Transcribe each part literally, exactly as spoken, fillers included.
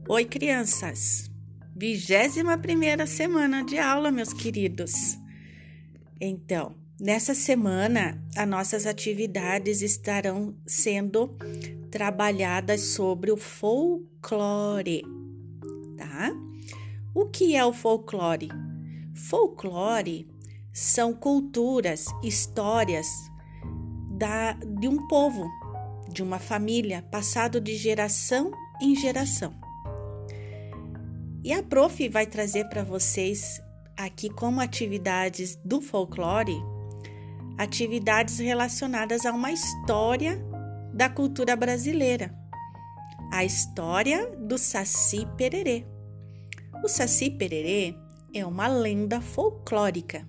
Oi, crianças! Vigésima primeira semana de aula, meus queridos. Então, nessa semana, as nossas atividades estarão sendo trabalhadas sobre o folclore, tá? O que é o folclore? Folclore são culturas, histórias da, de um povo, de uma família, passado de geração em geração. E a prof vai trazer para vocês aqui como atividades do folclore, atividades relacionadas a uma história da cultura brasileira, a história do Saci Pererê. O Saci Pererê é uma lenda folclórica,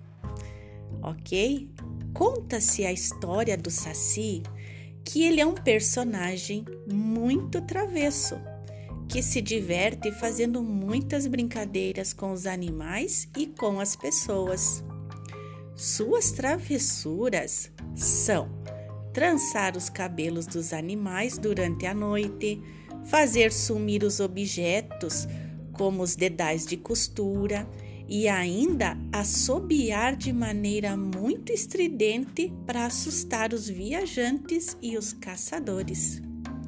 ok? Conta-se a história do Saci que ele é um personagem muito travesso, que se diverte fazendo muitas brincadeiras com os animais e com as pessoas. Suas travessuras são trançar os cabelos dos animais durante a noite, fazer sumir os objetos, como os dedais de costura, e ainda assobiar de maneira muito estridente para assustar os viajantes e os caçadores.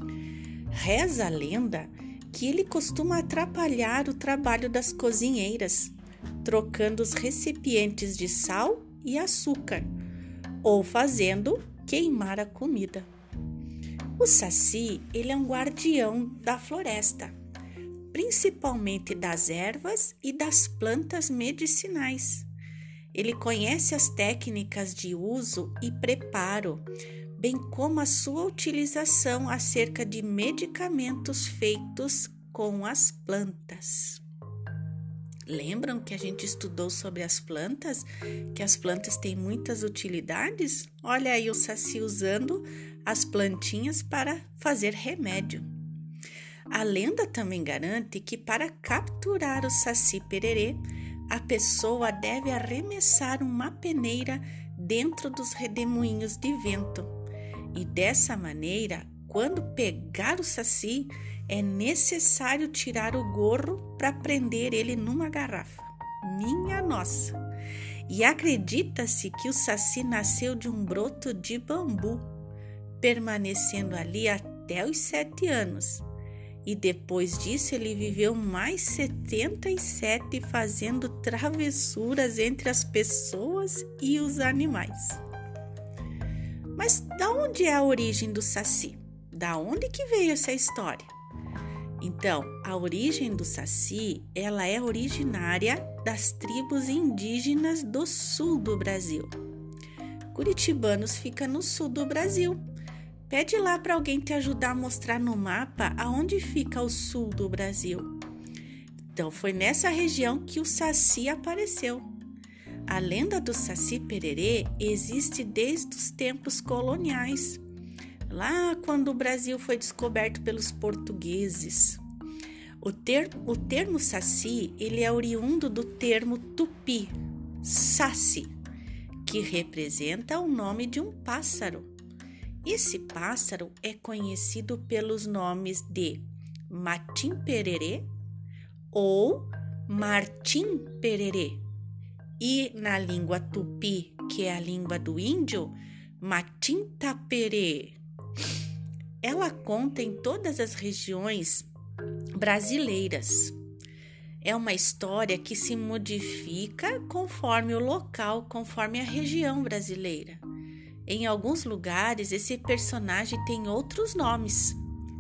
Reza a lenda que ele costuma atrapalhar o trabalho das cozinheiras, trocando os recipientes de sal e açúcar, ou fazendo queimar a comida. O Saci, ele é um guardião da floresta, principalmente das ervas e das plantas medicinais. Ele conhece as técnicas de uso e preparo, bem como a sua utilização acerca de medicamentos feitos com as plantas. Lembram que a gente estudou sobre as plantas? Que as plantas têm muitas utilidades? Olha aí o Saci usando as plantinhas para fazer remédio. A lenda também garante que para capturar o Saci Pererê, a pessoa deve arremessar uma peneira dentro dos redemoinhos de vento. E dessa maneira, quando pegar o Saci, é necessário tirar o gorro para prender ele numa garrafa. Minha nossa! E acredita-se que o Saci nasceu de um broto de bambu, permanecendo ali até os sete anos. E depois disso ele viveu mais setenta e sete fazendo travessuras entre as pessoas e os animais. Mas da onde é a origem do Saci? Da onde que veio essa história? Então, a origem do Saci, ela é originária das tribos indígenas do sul do Brasil. Curitibanos fica no sul do Brasil. Pede lá para alguém te ajudar a mostrar no mapa aonde fica o sul do Brasil. Então, foi nessa região que o Saci apareceu. A lenda do Saci Pererê existe desde os tempos coloniais, lá quando o Brasil foi descoberto pelos portugueses. O termo, o termo Saci, ele é oriundo do termo tupi, saci, que representa o nome de um pássaro. Esse pássaro é conhecido pelos nomes de Matim Pererê ou Martim Pererê. E na língua tupi, que é a língua do índio, Matim Taperê. Ela conta em todas as regiões brasileiras. É uma história que se modifica conforme o local, conforme a região brasileira. Em alguns lugares, esse personagem tem outros nomes.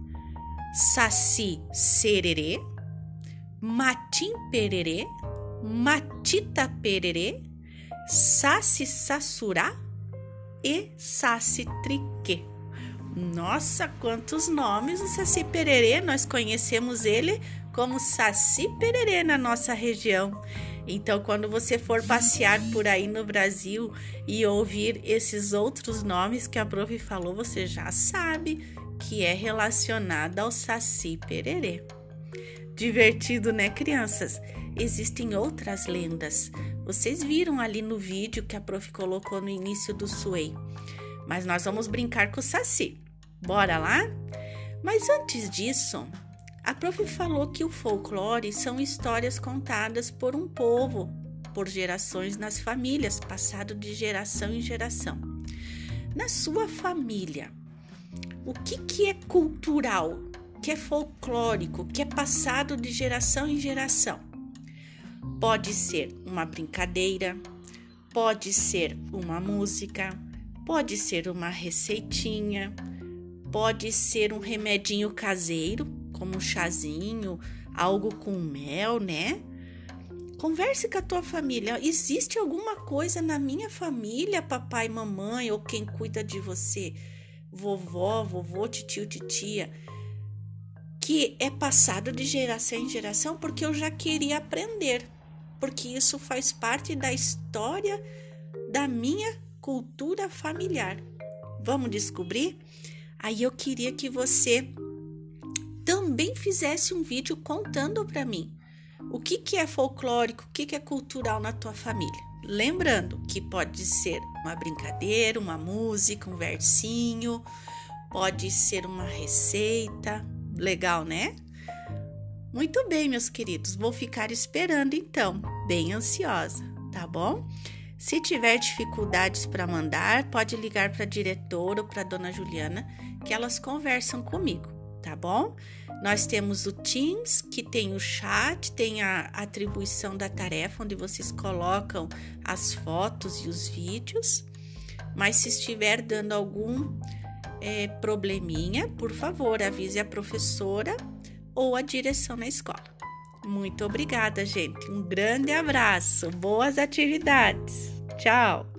Saci Sererê, Matim Pererê, Matita Pererê, Saci Sassurá e Saci Triquê. Nossa, quantos nomes o Saci Pererê! Nós conhecemos ele como Saci Pererê na nossa região. Então, quando você for passear por aí no Brasil e ouvir esses outros nomes que a prof falou, você já sabe que é relacionado ao Saci Pererê. Divertido, né, crianças? Existem outras lendas. Vocês viram ali no vídeo que a prof colocou no início do Sway. Mas nós vamos brincar com o Saci. Bora lá? Mas antes disso, A prof falou que o folclore são histórias contadas por um povo, por gerações nas famílias, passado de geração em geração. Na sua família, o que, que é cultural, que é folclórico, que é passado de geração em geração? Pode ser uma brincadeira, pode ser uma música, pode ser uma receitinha, pode ser um remedinho caseiro, como um chazinho, algo com mel, né? Converse com a tua família. Existe alguma coisa na minha família, papai, mamãe, ou quem cuida de você, vovó, vovô, titio, titia, que é passado de geração em geração porque eu já queria aprender, porque isso faz parte da história da minha cultura familiar. Vamos descobrir? Aí eu queria que você também fizesse um vídeo contando para mim o que, que é folclórico, o que, que é cultural na tua família. Lembrando que pode ser uma brincadeira, uma música, um versinho, pode ser uma receita. Legal, né? Muito bem, meus queridos. Vou ficar esperando então, bem ansiosa, tá bom? Se tiver dificuldades para mandar, pode ligar para a diretora ou para a dona Juliana, que elas conversam comigo, tá bom? Nós temos o Teams, que tem o chat, tem a atribuição da tarefa, onde vocês colocam as fotos e os vídeos. Mas se estiver dando algum é, probleminha, por favor, avise a professora ou a direção na escola. Muito obrigada, gente. Um grande abraço. Boas atividades. Tchau.